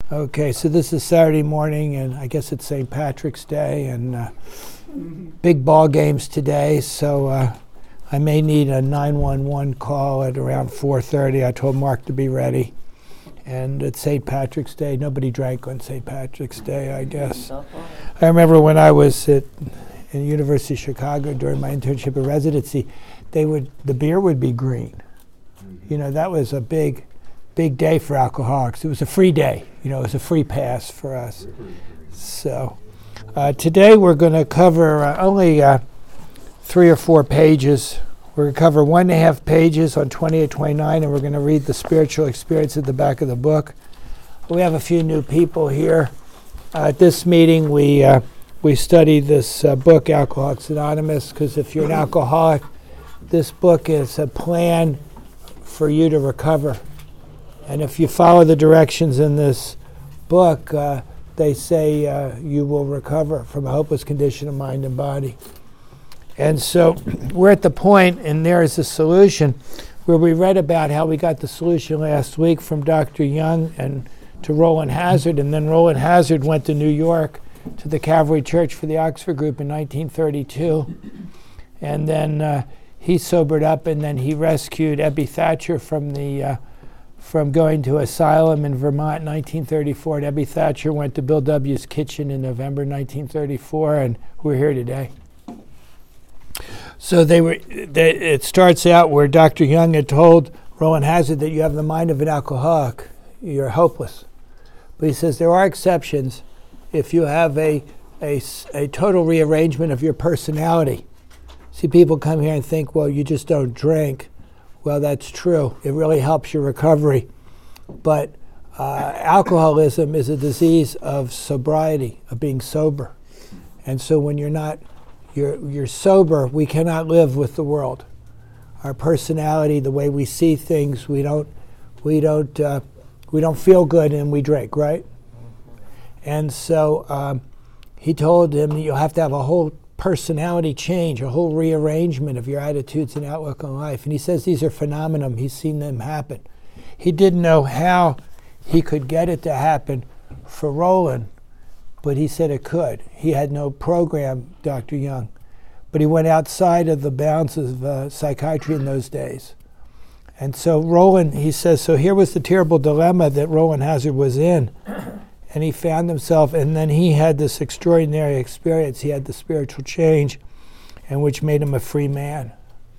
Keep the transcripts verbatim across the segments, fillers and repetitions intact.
Okay, so this is Saturday morning, and I guess it's Saint Patrick's Day, and uh, big ball games today, so uh, I may need a nine one one call at around four thirty. I told Mark to be ready. And it's Saint Patrick's Day. Nobody drank on Saint Patrick's Day, I guess. I remember when I was at in the University of Chicago during my internship and residency, they would the beer would be green. You know, that was a big, big day for alcoholics. It was a free day. You know, it was a free pass for us. So uh, today we're going to cover uh, only uh, three or four pages. We're going to cover one and a half pages on twenty-eight twenty-nine, and we're going to read the spiritual experience at the back of the book. We have a few new people here. Uh, at this meeting, we uh, we study this uh, book, Alcoholics Anonymous, because if you're an alcoholic, this book is a plan for you to recover. And if you follow the directions in this book, uh, they say uh, you will recover from a hopeless condition of mind and body. And so we're at the point, and there is a solution, where we read about how we got the solution last week from Doctor Young and to Roland Hazard, and then Roland Hazard went to New York to the Calvary Church for the Oxford Group in nineteen thirty-two. And then uh, he sobered up, and then he rescued Ebby Thatcher from the uh, from going to asylum in Vermont in nineteen thirty-four. And Ebby Thatcher went to Bill W.'s kitchen in November nineteen thirty-four, and we're here today. So they were. They, it starts out where Doctor Young had told Roland Hazard that you have the mind of an alcoholic, you're hopeless. But he says there are exceptions. If you have a, a, a total rearrangement of your personality. See, people come here and think, well, you just don't drink. Well, that's true. It really helps your recovery. But uh, alcoholism is a disease of sobriety, of being sober. And so when you're not You're, you're sober, we cannot live with the world. Our personality, the way we see things, we don't, we don't, uh, we don't feel good, and we drink, right? And so um, he told him that you'll have to have a whole personality change, a whole rearrangement of your attitudes and outlook on life. And he says these are phenomena. He's seen them happen. He didn't know how he could get it to happen for Roland, but he said it could. He had no program, Doctor Young, but he went outside of the bounds of uh, psychiatry in those days. And so Roland, he says, so here was the terrible dilemma that Roland Hazard was in, and he found himself, and then he had this extraordinary experience. He had the spiritual change, and which made him a free man.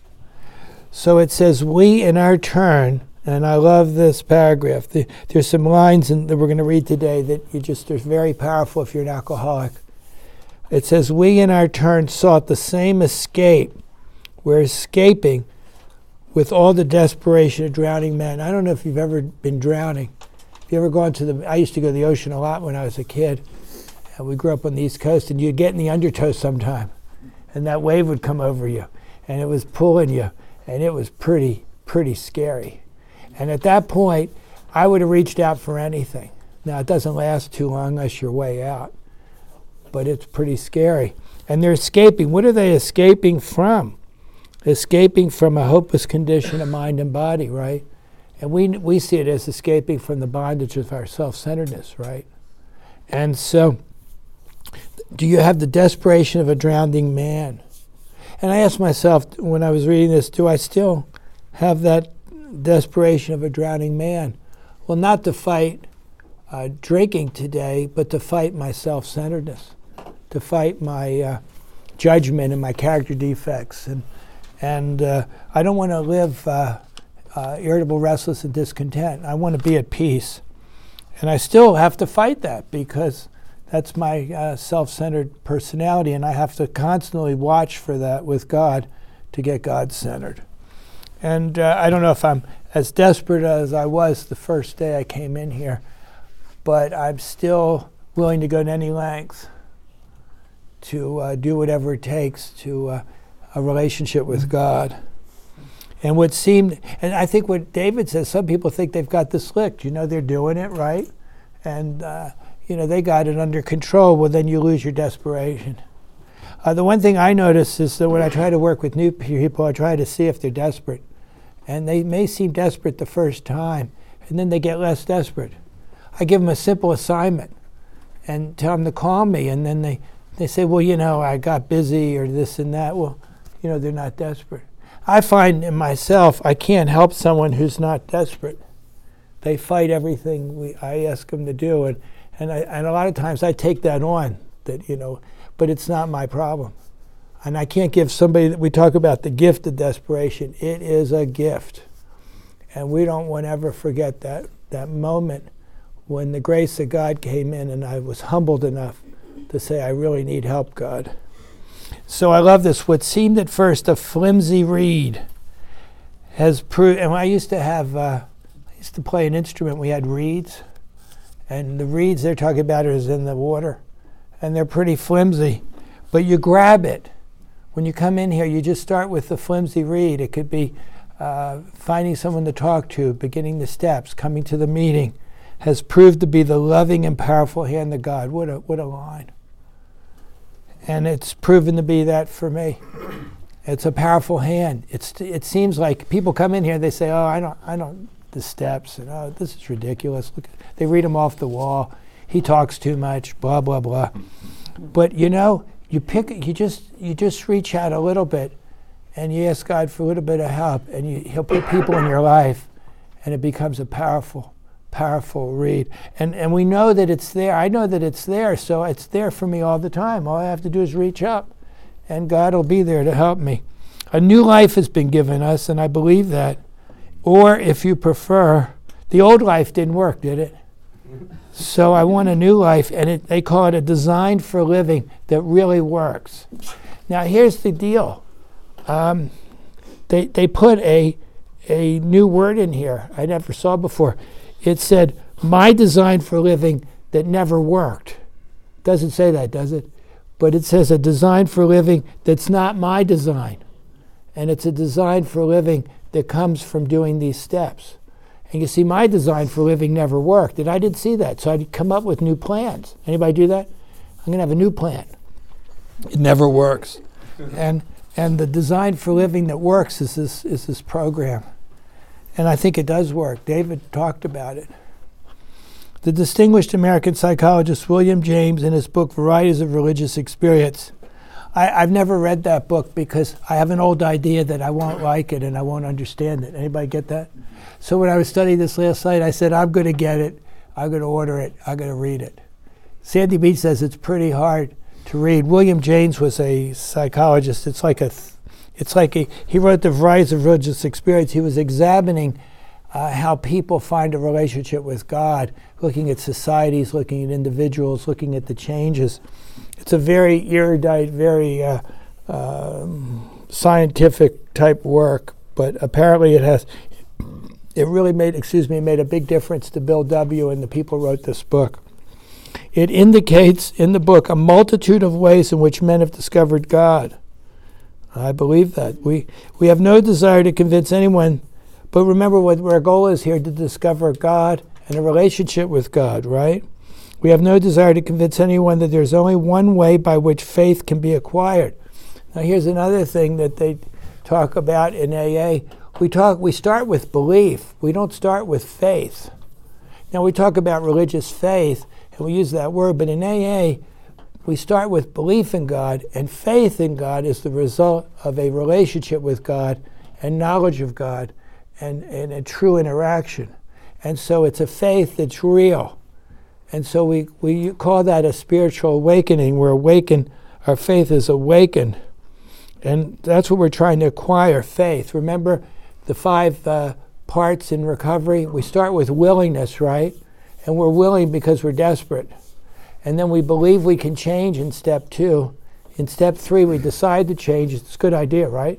So it says, we in our turn, and I love this paragraph. The, there's some lines in, that we're going to read today that you just are very powerful if you're an alcoholic. It says, we in our turn sought the same escape. We're escaping with all the desperation of drowning men. I don't know if you've ever been drowning. Have you ever gone to the, I used to go to the ocean a lot when I was a kid. And we grew up on the East Coast, and you'd get in the undertow sometime. And that wave would come over you. And it was pulling you. And it was pretty, pretty scary. And at that point, I would have reached out for anything. Now, it doesn't last too long unless you're way out. But it's pretty scary. And they're escaping. What are they escaping from? Escaping from a hopeless condition of mind and body, right? And we we see it as escaping from the bondage of our self-centeredness, right? And so, do you have the desperation of a drowning man? And I asked myself when I was reading this, do I still have that desperation of a drowning man? Well, not to fight uh, drinking today, but to fight my self-centeredness, to fight my uh, judgment and my character defects. And and uh, I don't want to live uh, uh, irritable, restless, and discontent. I want to be at peace. And I still have to fight that because that's my uh, self-centered personality, and I have to constantly watch for that with God to get God-centered. And uh, I don't know if I'm as desperate as I was the first day I came in here, but I'm still willing to go to any length to uh, do whatever it takes to uh, a relationship with God. And what seemed, and I think what David says, some people think they've got this licked. You know, they're doing it, right? And, uh, you know, they got it under control. Well, then you lose your desperation. Uh, the one thing I notice is that when I try to work with new people, I try to see if they're desperate. And they may seem desperate the first time, and then they get less desperate. I give them a simple assignment and tell them to call me, and then they, they say, well, you know, I got busy or this and that. Well, you know, they're not desperate. I find in myself, I can't help someone who's not desperate. They fight everything we, I ask them to do, and, and, I, and a lot of times I take that on, that, you know, but it's not my problem. And I can't give somebody, that we talk about the gift of desperation. It is a gift. And we don't want to ever forget that, that moment when the grace of God came in and I was humbled enough to say, I really need help, God. So I love this. What seemed at first a flimsy reed has proved, and I used to have, uh, I used to play an instrument, we had reeds, and the reeds they're talking about is in the water, and they're pretty flimsy, but you grab it. When you come in here, you just start with the flimsy reed. It could be uh, finding someone to talk to, beginning the steps, coming to the meeting, has proved to be the loving and powerful hand of God. What a, what a line. And it's proven to be that for me. It's a powerful hand. It's it seems like people come in here, they say, oh, I don't, I don't, the steps, and oh, this is ridiculous. Look, they read them off the wall. He talks too much, blah, blah, blah. But you know, you pick, you just, you just reach out a little bit, and you ask God for a little bit of help, and you, He'll put people in your life, and it becomes a powerful, powerful read. And and we know that it's there. I know that it's there, so it's there for me all the time. All I have to do is reach up, and God will be there to help me. A new life has been given us, and I believe that. Or, if you prefer, the old life didn't work, did it? So I want a new life, and it, they call it a design for living that really works. Now, here's the deal. Um, they they put a a new word in here I never saw before. It said, my design for living that never worked. Doesn't say that, does it? But it says a design for living that's not my design. And it's a design for living that comes from doing these steps. And you see, my design for living never worked, and I didn't see that. So I'd come up with new plans. Anybody do that? I'm going to have a new plan. It never works. and and the design for living that works is this is this program. And I think it does work. David talked about it. The distinguished American psychologist William James, in his book Varieties of Religious Experience, I, I've never read that book because I have an old idea that I won't like it and I won't understand it. Anybody get that? So when I was studying this last night, I said, I'm going to get it. I'm going to order it. I'm going to read it. Sandy Beach says it's pretty hard to read. William James was a psychologist. It's like a, th- it's like a, he wrote the Varieties of Religious Experience. He was examining uh, how people find a relationship with God, looking at societies, looking at individuals, looking at the changes. It's a very erudite, very uh, uh, scientific type work, but apparently it has, it really made, excuse me, made a big difference to Bill W. and the people who wrote this book. It indicates in the book a multitude of ways in which men have discovered God. I believe that. We we have no desire to convince anyone, but remember what our goal is here, to discover God and a relationship with God, right? We have no desire to convince anyone that there's only one way by which faith can be acquired. Now here's another thing that they talk about in A A. We talk. We start with belief. We don't start with faith. Now we talk about religious faith, and we use that word, but in A A, we start with belief in God, and faith in God is the result of a relationship with God and knowledge of God and, and a true interaction. And so it's a faith that's real. And so we, we call that a spiritual awakening. We're awakened, our faith is awakened. And that's what we're trying to acquire, faith. Remember the five uh, parts in recovery? We start with willingness, right? And we're willing because we're desperate. And then we believe we can change in step two. In step three, we decide to change. It's a good idea, right?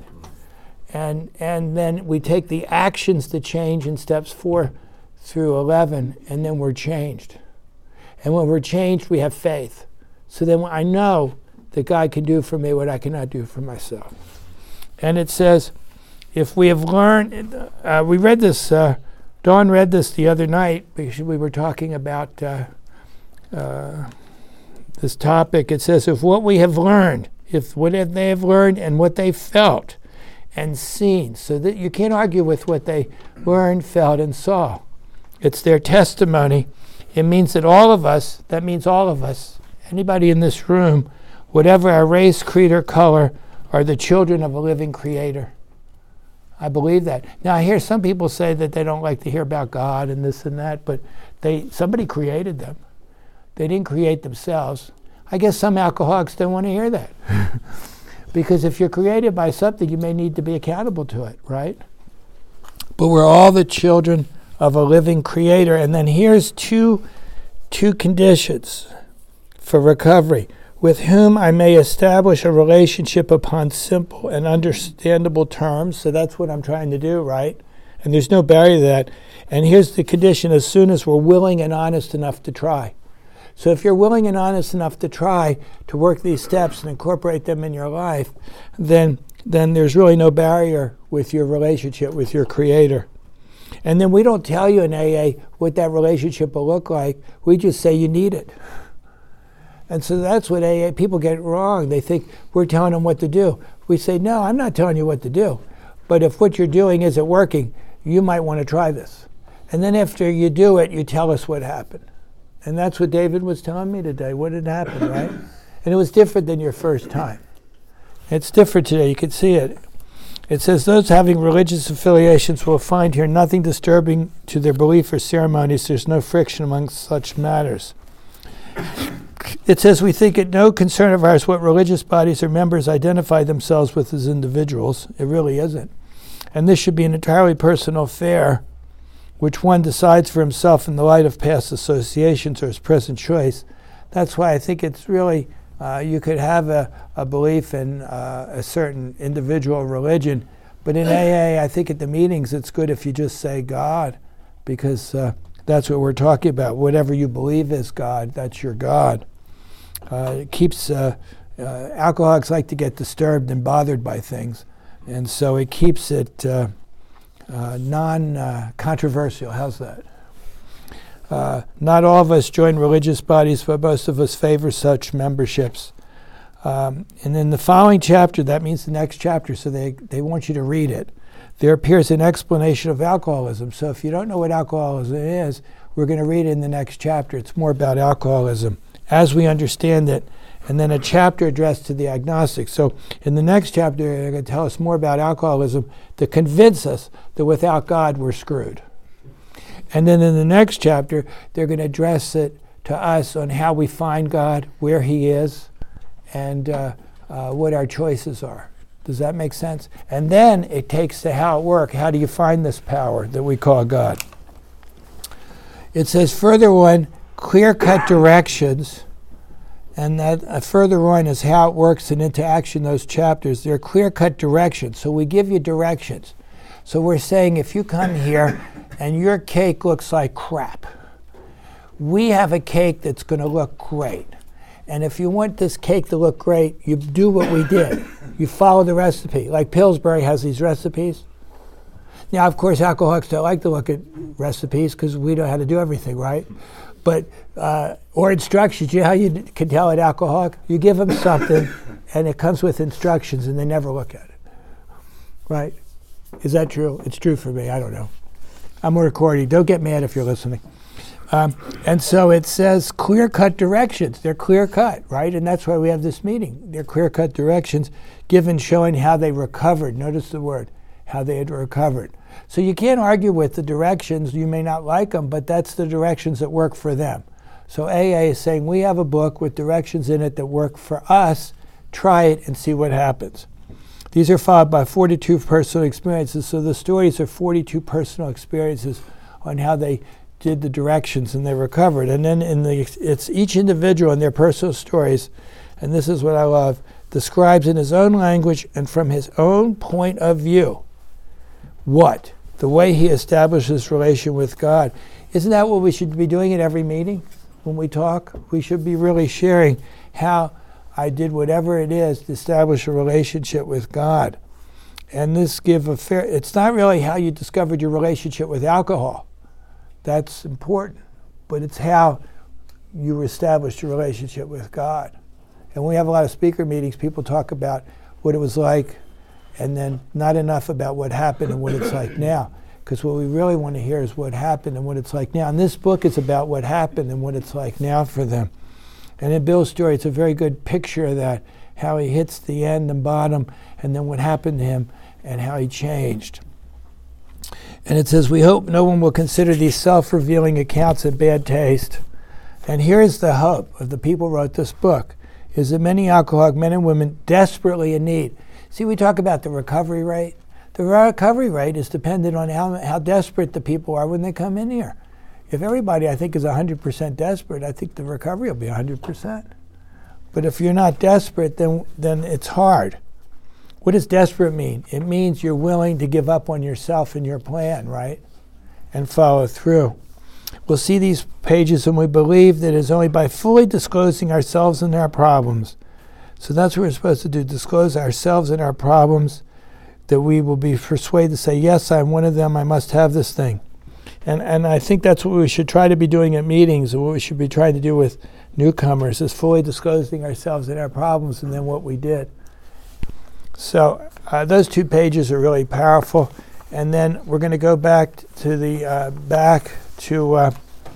And and then we take the actions to change in steps four through eleven, and then we're changed. And when we're changed, we have faith. So then I know that God can do for me what I cannot do for myself. And it says, if we have learned, uh, we read this, uh, Dawn read this the other night because we were talking about uh, uh, this topic. It says, if what we have learned, if what they have learned and what they felt and seen, so that you can't argue with what they learned, felt, and saw. It's their testimony. It means that all of us, that means all of us, anybody in this room, whatever our race, creed, or color, are the children of a living creator. I believe that. Now, I hear some people say that they don't like to hear about God and this and that, but they somebody created them. They didn't create themselves. I guess some alcoholics don't want to hear that. Because if you're created by something, you may need to be accountable to it, right? But we're all the children of a living creator. And then here's two, two conditions for recovery. With whom I may establish a relationship upon simple and understandable terms. So that's what I'm trying to do, right? And there's no barrier to that. And here's the condition: as soon as we're willing and honest enough to try. So if you're willing and honest enough to try to work these steps and incorporate them in your life, then then there's really no barrier with your relationship with your Creator. And then we don't tell you in A A what that relationship will look like. We just say you need it. And so that's what A A people get wrong. They think we're telling them what to do. We say, no, I'm not telling you what to do. But if what you're doing isn't working, you might want to try this. And then after you do it, you tell us what happened. And that's what David was telling me today, what had happened, right? And it was different than your first time. It's different today. You can see it. It says, those having religious affiliations will find here nothing disturbing to their belief or ceremonies. There's no friction among such matters. It says, we think it no concern of ours what religious bodies or members identify themselves with as individuals. It really isn't. And this should be an entirely personal affair, which one decides for himself in the light of past associations or his present choice. That's why I think it's really, uh, you could have a, a belief in uh, a certain individual religion, but in A A, I think at the meetings, it's good if you just say God, because uh, that's what we're talking about. Whatever you believe is God, that's your God. Uh, it keeps, uh, uh, alcoholics like to get disturbed and bothered by things, and so it keeps it uh, uh, non-controversial. Uh, How's that? Uh, not all of us join religious bodies, but most of us favor such memberships. Um, and in the following chapter, that means the next chapter, so they, they want you to read it, there appears an explanation of alcoholism. So if you don't know what alcoholism is, we're going to read it in the next chapter. It's more about alcoholism as we understand it, and then a chapter addressed to the agnostics. So in the next chapter, they're going to tell us more about alcoholism to convince us that without God, we're screwed. And then in the next chapter, they're going to address it to us on how we find God, where He is, and uh, uh, what our choices are. Does that make sense? And then it takes to how it works. How do you find this power that we call God? It says further on, clear-cut directions, and that uh, further on is how it works and into action, those chapters. They're clear-cut directions, so we give you directions. So we're saying if you come here and your cake looks like crap, we have a cake that's going to look great. And if you want this cake to look great, you do what we did. You follow the recipe. Like Pillsbury has these recipes. Now, of course, alcoholics don't like to look at recipes because we know how to do everything, right? But, uh, or instructions. You know how you d- can tell an alcoholic? You give them something, and it comes with instructions, and they never look at it, right? Is that true? It's true for me. I don't know. I'm recording. Don't get mad if you're listening. Um, and so it says clear-cut directions. They're clear-cut, right? And that's why we have this meeting. They're clear-cut directions given showing how they recovered. Notice the word, how they had recovered. So you can't argue with the directions. You may not like them, but that's the directions that work for them. So A A is saying we have a book with directions in it that work for us. Try it and see what happens. These are followed by forty-two personal experiences. So the stories are forty-two personal experiences on how they did the directions and they recovered. And then in the it's each individual in their personal stories, and this is what I love, describes in his own language and from his own point of view what? The way he establishes relation with God. Isn't that what we should be doing at every meeting when we talk? We should be really sharing how I did whatever it is to establish a relationship with God. And this give a fair, it's not really how you discovered your relationship with alcohol. That's important, but it's how you established your relationship with God. And when we have a lot of speaker meetings, people talk about what it was like and then not enough about what happened and what it's like now. because what we really want to hear is what happened and what it's like now. And this book is about what happened and what it's like now for them. And in Bill's story, it's a very good picture of that, how he hits the end and bottom, and then what happened to him and how he changed. And it says, we hope no one will consider these self-revealing accounts in bad taste. And here is the hope of the people who wrote this book, is that many alcoholic men and women desperately in need. See, we talk about the recovery rate. The recovery rate is dependent on how, how desperate the people are when they come in here. If everybody, I think, is one hundred percent desperate, I think the recovery will be one hundred percent. But if you're not desperate, then then it's hard. What does desperate mean? It means you're willing to give up on yourself and your plan, right? And follow through. We'll see these pages, and we believe that it is only by fully disclosing ourselves and our problems. So that's what we're supposed to do, disclose ourselves and our problems, that we will be persuaded to say, yes, I'm one of them, I must have this thing. And and I think that's what we should try to be doing at meetings, and what we should be trying to do with newcomers, is fully disclosing ourselves and our problems and then what we did. So uh, those two pages are really powerful. And then we're going to go back t- to the uh, back to uh,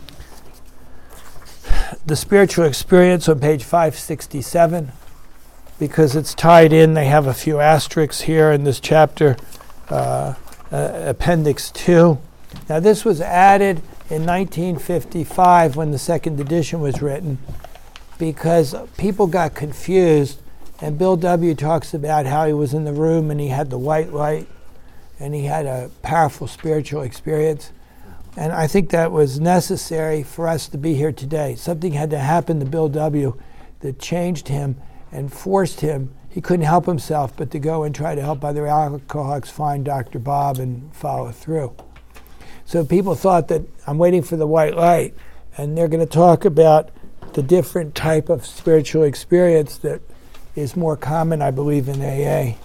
the spiritual experience on page five sixty-seven, because it's tied in. They have a few asterisks here in this chapter, uh, uh, appendix two. Now this was added in nineteen fifty-five when the second edition was written, because people got confused, and Bill W. talks about how he was in the room and he had the white light and he had a powerful spiritual experience. And I think that was necessary for us to be here today. Something had to happen to Bill W. that changed him and forced him, he couldn't help himself, but to go and try to help other alcoholics find Doctor Bob and follow through. So people thought that I'm waiting for the white light, and they're going to talk about the different type of spiritual experience that is more common, I believe, in A A.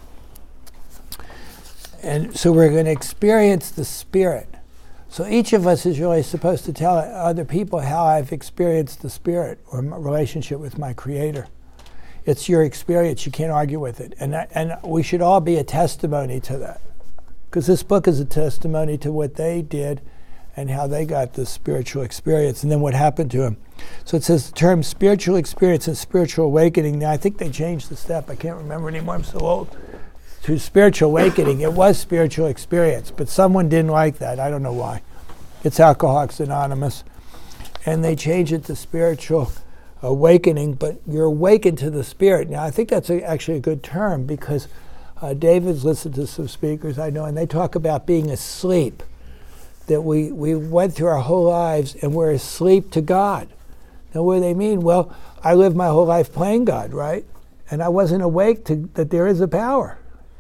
And so we're going to experience the Spirit. So each of us is really supposed to tell other people how I've experienced the Spirit or my relationship with my Creator. It's your experience. You can't argue with it. And, that, and we should all be a testimony to that, because this book is a testimony to what they did and how they got this spiritual experience and then what happened to them. So it says the term spiritual experience and spiritual awakening. Now, I think they changed the step. I can't remember anymore. I'm so old. To spiritual awakening. It was spiritual experience, but someone didn't like that. I don't know why. It's Alcoholics Anonymous. And they changed it to spiritual awakening, but you're awakened to the Spirit. Now, I think that's a, actually a good term, because uh, David's listened to some speakers I know, and they talk about being asleep, that we, we went through our whole lives and we're asleep to God. Now, what do they mean? Well, I lived my whole life playing God, right? And I wasn't awake to that there is a power.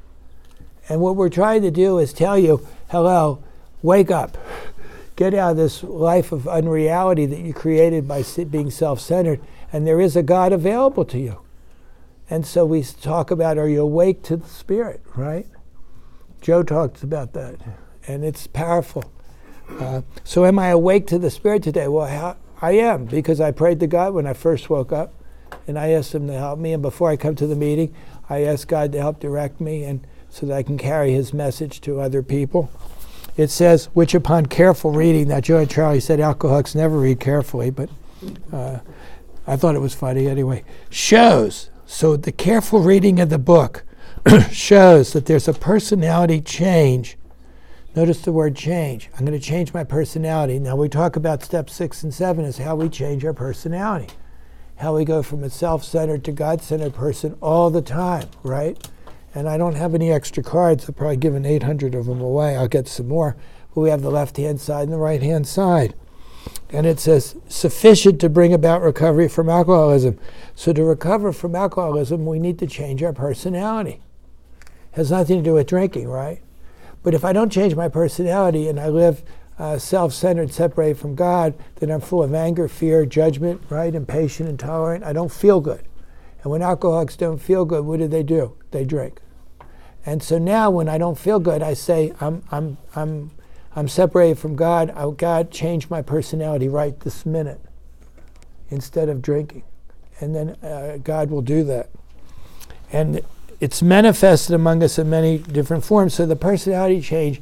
And what we're trying to do is tell you, hello, wake up. Get out of this life of unreality that you created by being self-centered, and there is a God available to you. And so we talk about, are you awake to the Spirit, right? Joe talks about that, and it's powerful. Uh, so am I awake to the Spirit today? Well, how, I am, because I prayed to God when I first woke up, and I asked Him to help me, and before I come to the meeting, I asked God to help direct me, and so that I can carry His message to other people. It says, which upon careful reading, now Joe and Charlie said alcoholics never read carefully, but uh, I thought it was funny anyway, shows, so the careful reading of the book shows that there's a personality change. Notice the word change. I'm going to change my personality. Now we talk about step six and seven is how we change our personality, how we go from a self-centered to God-centered person all the time, right? And I don't have any extra cards. I've probably given eight hundred of them away. I'll get some more. But we have the left-hand side and the right-hand side. And it says, sufficient to bring about recovery from alcoholism. So to recover from alcoholism, we need to change our personality. It has nothing to do with drinking, right? But if I don't change my personality and I live uh, self-centered, separated from God, then I'm full of anger, fear, judgment, right? Impatient, intolerant. I don't feel good. And when alcoholics don't feel good, what do they do? They drink. And so now when I don't feel good, I say, I'm I'm I'm I'm separated from God. Oh, God, change my personality right this minute instead of drinking. And then uh, God will do that. And it's manifested among us in many different forms. So the personality change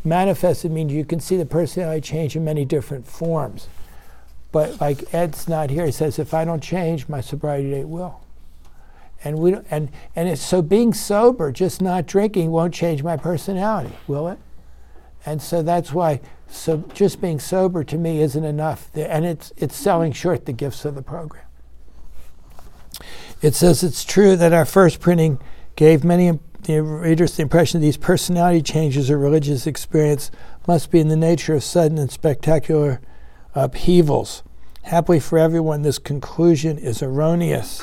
manifested means you can see the personality change in many different forms. But like Ed's not here, he says, if I don't change, my sobriety date will. And we don't, and and it's so being sober, just not drinking, won't change my personality, will it? And so that's why so just being sober to me isn't enough. And it's it's selling short the gifts of the program. It says it's true that our first printing gave many the readers the impression that these personality changes or religious experience must be in the nature of sudden and spectacular upheavals. Happily for everyone, this conclusion is erroneous.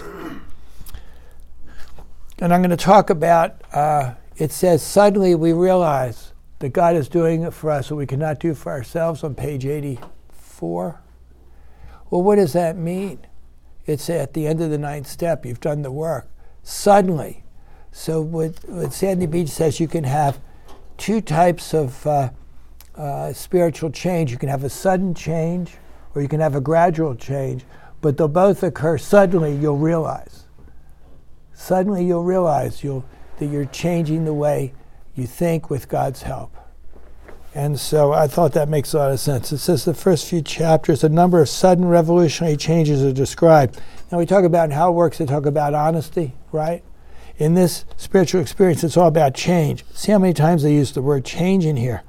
And I'm going to talk about, uh, it says, suddenly we realize that God is doing it for us what we cannot do for ourselves on page eighty-four. Well, what does that mean? It's at the end of the ninth step. You've done the work. Suddenly. So what, what Sandy Beach says, you can have two types of uh, uh, spiritual change. You can have a sudden change or you can have a gradual change, but they'll both occur suddenly, you'll realize. Suddenly you'll realize you'll, that you're changing the way you think with God's help. And so I thought that makes a lot of sense. It says the first few chapters, a number of sudden revolutionary changes are described. Now we talk about how it works, they talk about honesty, right? In this spiritual experience, it's all about change. See how many times they use the word change in here.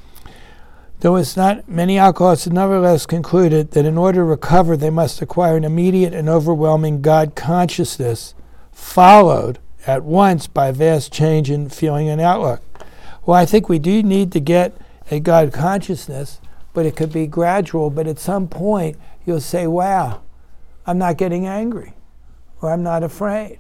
Though it's not, many alcoholics have nevertheless concluded that in order to recover, they must acquire an immediate and overwhelming God consciousness, followed at once by a vast change in feeling and outlook. Well, I think we do need to get a God consciousness, but it could be gradual, but at some point you'll say, wow, I'm not getting angry, or I'm not afraid,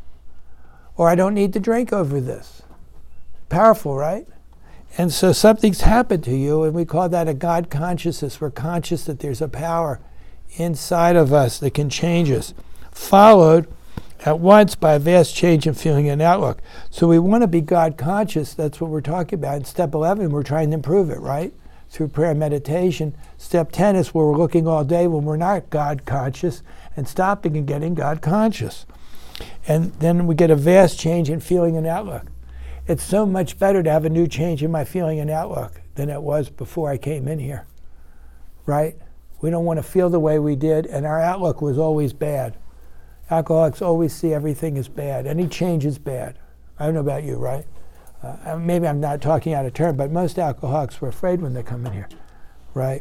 or I don't need to drink over this. Powerful, right? And so something's happened to you, and we call that a God consciousness. We're conscious that there's a power inside of us that can change us, followed at once by a vast change in feeling and outlook. So we want to be God conscious. That's what we're talking about. In step eleven, we're trying to improve it, right? Through prayer and meditation. Step ten is where we're looking all day when we're not God conscious and stopping and getting God conscious. And then we get a vast change in feeling and outlook. It's so much better to have a new change in my feeling and outlook than it was before I came in here, right? We don't want to feel the way we did, and our outlook was always bad. Alcoholics always see everything as bad. Any change is bad. I don't know about you, right? Uh, maybe I'm not talking out of turn, but most alcoholics were afraid when they come in here, right?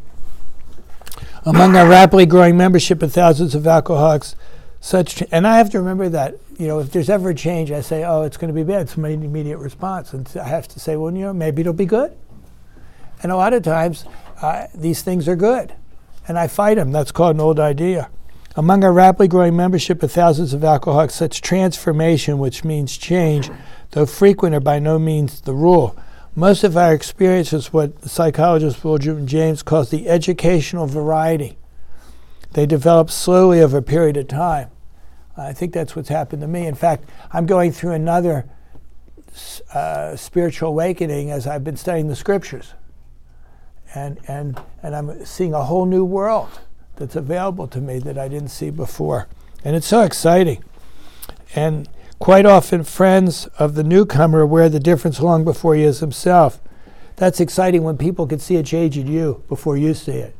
Among our rapidly growing membership of thousands of alcoholics, such, and I have to remember that, you know, if there's ever a change, I say, oh, it's going to be bad. It's my immediate response. And I have to say, well, you know, maybe it'll be good. And a lot of times, uh, these things are good. And I fight them. That's called an old idea. Among our rapidly growing membership of thousands of alcoholics, such transformation, which means change, though frequent, are by no means the rule. Most of our experience is what the psychologist William James calls the educational variety. They develop slowly over a period of time. I think that's what's happened to me. In fact, I'm going through another uh, spiritual awakening as I've been studying the scriptures. And, and, and I'm seeing a whole new world that's available to me that I didn't see before. And it's so exciting. And quite often friends of the newcomer are aware of the difference long before he is himself. That's exciting when people can see a change in you before you see it.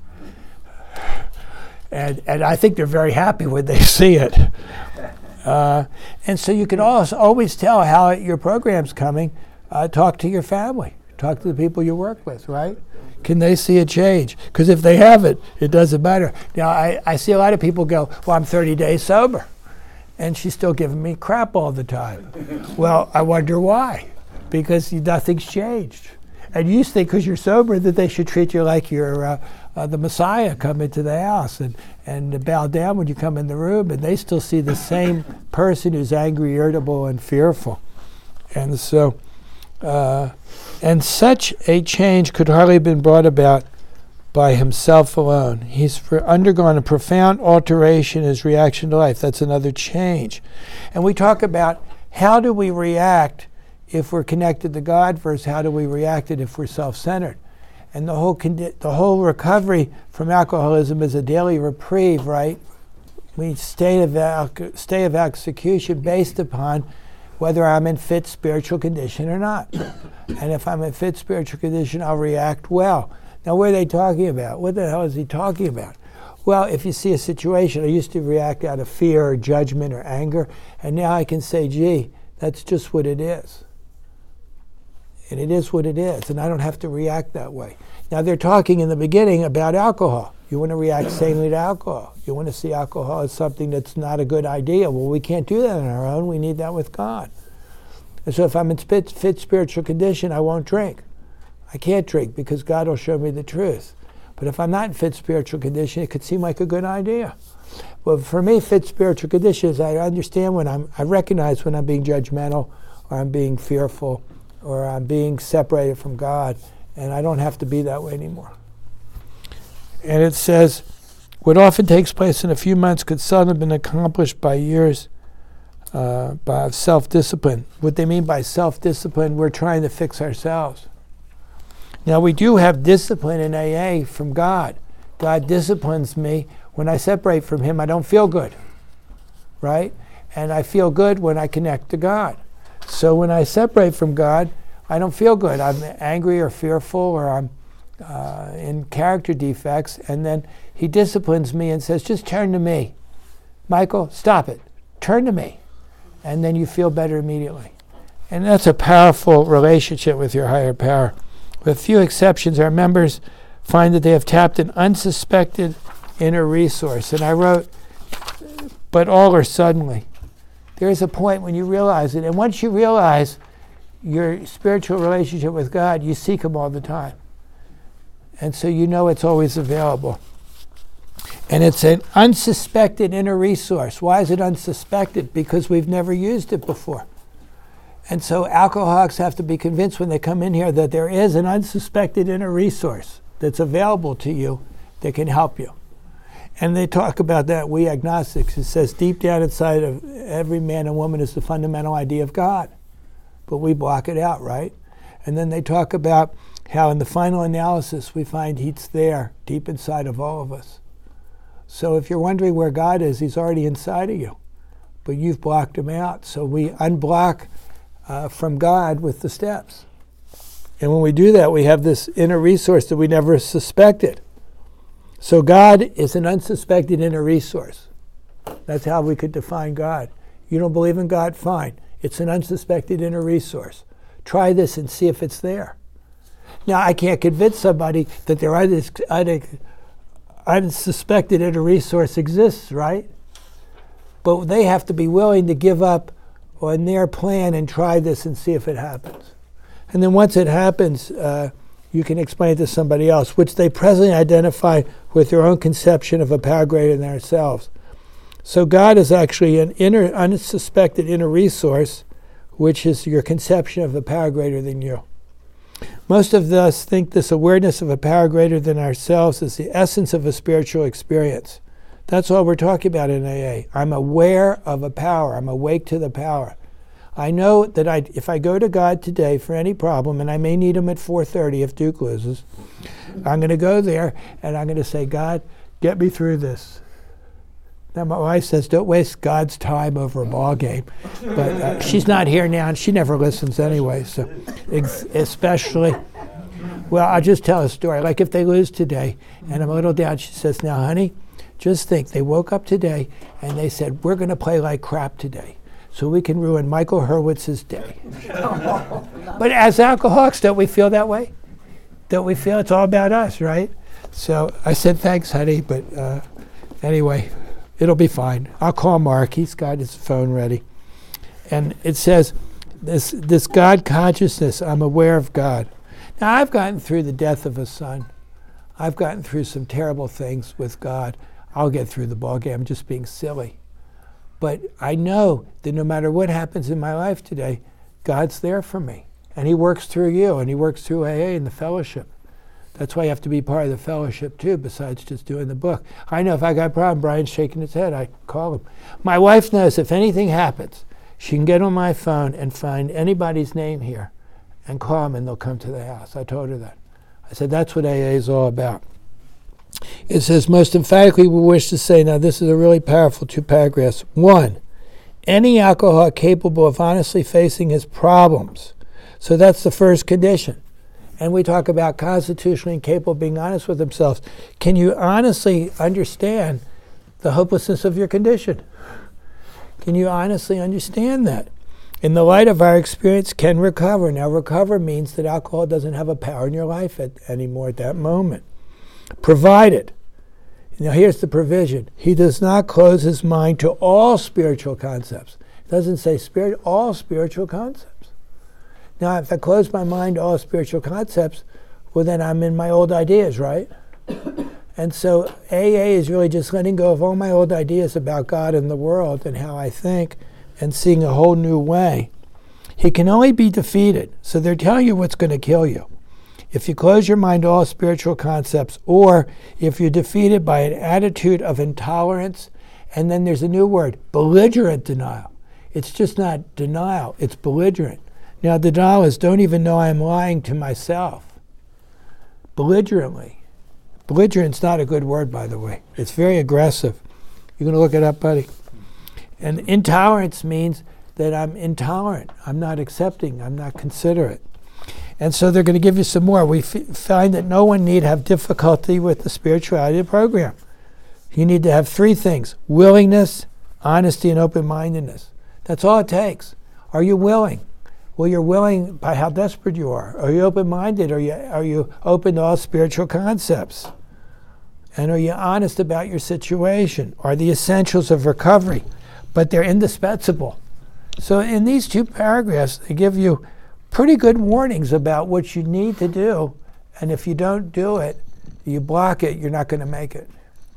And, and I think they're very happy when they see it. Uh, and so you can also always tell how your program's coming. Uh, talk to your family. Talk to the people you work with, right? Can they see a change? Because if they haven't, it doesn't matter. Now, I, I see a lot of people go, well, I'm thirty days sober. And she's still giving me crap all the time. Well, I wonder why. Because nothing's changed. And you think because you're sober that they should treat you like you're uh, uh, the Messiah, come into the house and, and bow down when you come in the room, and they still see the same person who's angry, irritable, and fearful. And so, uh, and such a change could hardly have been brought about by himself alone. He's for undergone a profound alteration in his reaction to life. That's another change. And we talk about how do we react if we're connected to God versus how do we react it if we're self-centered. And the whole condi- the whole recovery from alcoholism is a daily reprieve, right? We state of al- state of execution based upon whether I'm in fit spiritual condition or not. And if I'm in fit spiritual condition, I'll react well. Now, what are they talking about? What the hell is he talking about? Well, if you see a situation, I used to react out of fear or judgment or anger, and now I can say, gee, that's just what it is. And it is what it is, and I don't have to react that way. Now, they're talking in the beginning about alcohol. You want to react sanely to alcohol. You want to see alcohol as something that's not a good idea. Well, we can't do that on our own. We need that with God. And so if I'm in fit, fit spiritual condition, I won't drink. I can't drink because God will show me the truth. But if I'm not in fit spiritual condition, it could seem like a good idea. Well, for me, fit spiritual condition is I understand when I'm, I recognize when I'm being judgmental or I'm being fearful or I'm being separated from God, and I don't have to be that way anymore. And it says, what often takes place in a few months could seldom have been accomplished by years uh, by self-discipline. What they mean by self-discipline, we're trying to fix ourselves. Now, we do have discipline in A A from God. God disciplines me. When I separate from Him, I don't feel good, right? And I feel good when I connect to God. So when I separate from God, I don't feel good. I'm angry or fearful, or I'm uh, in character defects, and then He disciplines me and says, just turn to me. Michael, stop it. Turn to me. And then you feel better immediately. And that's a powerful relationship with your higher power. With few exceptions, our members find that they have tapped an unsuspected inner resource. And I wrote, but all are suddenly. There is a point when you realize it. And once you realize your spiritual relationship with God, you seek Him all the time. And so you know it's always available. And it's an unsuspected inner resource. Why is it unsuspected? Because we've never used it before. And so alcoholics have to be convinced when they come in here that there is an unsuspected inner resource that's available to you that can help you. And they talk about that, we agnostics. It says deep down inside of every man and woman is the fundamental idea of God. But we block it out, right? And then they talk about how in the final analysis we find He's there, deep inside of all of us. So if you're wondering where God is, He's already inside of you. But you've blocked Him out. So we unblock uh, from God with the steps. And when we do that, we have this inner resource that we never suspected. So God is an unsuspected inner resource. That's how we could define God. You don't believe in God? Fine. It's an unsuspected inner resource. Try this and see if it's there. Now, I can't convince somebody that their un- unsuspected inner resource exists, right? But they have to be willing to give up on their plan and try this and see if it happens. And then once it happens, uh, you can explain it to somebody else, which they presently identify with their own conception of a power greater than ourselves. So God is actually an inner, unsuspected inner resource, which is your conception of a power greater than you. Most of us think this awareness of a power greater than ourselves is the essence of a spiritual experience. That's all we're talking about in A A. I'm aware of a power. I'm awake to the power. I know that I, if I go to God today for any problem, and I may need Him at four thirty if Duke loses, I'm going to go there and I'm going to say, God, get me through this. Now my wife says, don't waste God's time over a ball game. But uh, she's not here now, and she never listens anyway. So ex- especially, well, I'll just tell a story. Like if they lose today, and I'm a little down, she says, now, honey, just think, they woke up today and they said, we're going to play like crap today so we can ruin Michael Hurwitz's day. But as alcoholics, don't we feel that way? Don't we feel it's all about us, right? So I said, thanks, honey, but uh, anyway, it'll be fine. I'll call Mark. He's got his phone ready. And it says, this, this God consciousness, I'm aware of God. Now, I've gotten through the death of a son. I've gotten through some terrible things with God. I'll get through the ballgame. I'm just being silly. But I know that no matter what happens in my life today, God's there for me. And He works through you, and He works through A A and the fellowship. That's why you have to be part of the fellowship too, besides just doing the book. I know if I got a problem, Brian's shaking his head, I call him. My wife knows if anything happens, she can get on my phone and find anybody's name here and call them, and they'll come to the house. I told her that. I said, that's what A A is all about. It says, most emphatically we wish to say, now this is a really powerful two paragraphs. One, any alcoholic capable of honestly facing his problems. So that's the first condition. And we talk about constitutionally incapable of being honest with themselves. Can you honestly understand the hopelessness of your condition? Can you honestly understand that? In the light of our experience, can recover. Now, recover means that alcohol doesn't have a power in your life at, anymore at that moment. Provided, now here's the provision, he does not close his mind to all spiritual concepts. It doesn't say spirit, all spiritual concepts. Now, if I close my mind to all spiritual concepts, well, then I'm in my old ideas, right? And so A A is really just letting go of all my old ideas about God and the world and how I think, and seeing a whole new way. He can only be defeated. So they're telling you what's going to kill you. If you close your mind to all spiritual concepts, or if you're defeated by an attitude of intolerance, and then there's a new word, belligerent denial. It's just not denial, it's belligerent. Now, denial is don't even know I'm lying to myself. Belligerently. Belligerent's not a good word, by the way. It's very aggressive. You going to look it up, buddy? And intolerance means that I'm intolerant. I'm not accepting. I'm not considerate. And so they're going to give you some more. We f- find that no one need have difficulty with the spirituality program. You need to have three things: willingness, honesty, and open-mindedness. That's all it takes. Are you willing? Well, you're willing by how desperate you are. Are you open-minded? Are you, are you open to all spiritual concepts? And are you honest about your situation? Are the essentials of recovery? But they're indispensable. So in these two paragraphs, they give you pretty good warnings about what you need to do. And if you don't do it, you block it, you're not going to make it.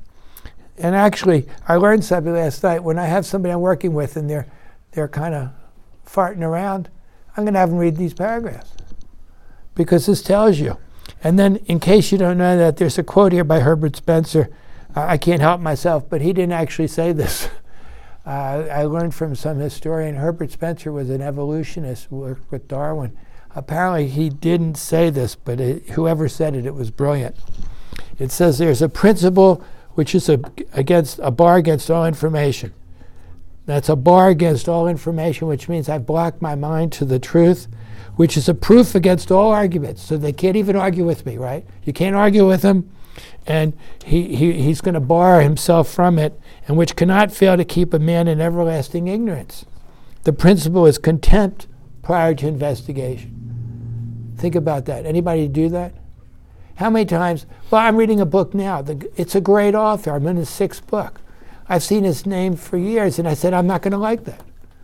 And actually, I learned something last night. When I have somebody I'm working with and they're, they're kind of farting around, I'm going to have them read these paragraphs. Because this tells you. And then, in case you don't know that, there's a quote here by Herbert Spencer. Uh, I can't help myself, but he didn't actually say this. Uh, I learned from some historian, Herbert Spencer was an evolutionist, worked with Darwin. Apparently he didn't say this, but it, whoever said it, it was brilliant. It says there's a principle which is a, against a bar against all information. That's a bar against all information, which means I've blocked my mind to the truth, which is a proof against all arguments. So they can't even argue with me, right? You can't argue with him. And he, he, he's going to bar himself from it, and which cannot fail to keep a man in everlasting ignorance. The principle is contempt prior to investigation. Think about that. Anybody do that? How many times? Well, I'm reading a book now. The, it's a great author. I'm in his sixth book. I've seen his name for years, and I said, I'm not going to like that.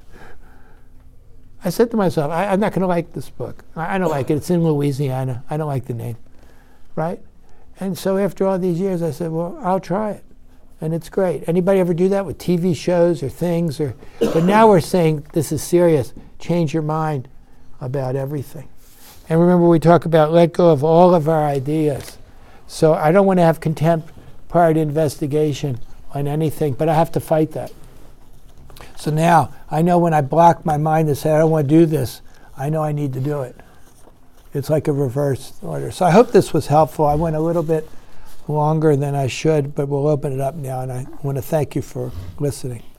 I said to myself, I, I'm not going to like this book. I, I don't like it. It's in Louisiana. I don't like the name. Right? And so after all these years, I said, well, I'll try it. And it's great. Anybody ever do that with T V shows or things? Or, but now we're saying, this is serious. Change your mind about everything. And remember, we talk about let go of all of our ideas. So I don't want to have contempt prior to investigation on anything, but I have to fight that. So now, I know when I block my mind and say, I don't want to do this, I know I need to do it. It's like a reverse order. So I hope this was helpful. I went a little bit longer than I should, but we'll open it up now, and I want to thank you for listening.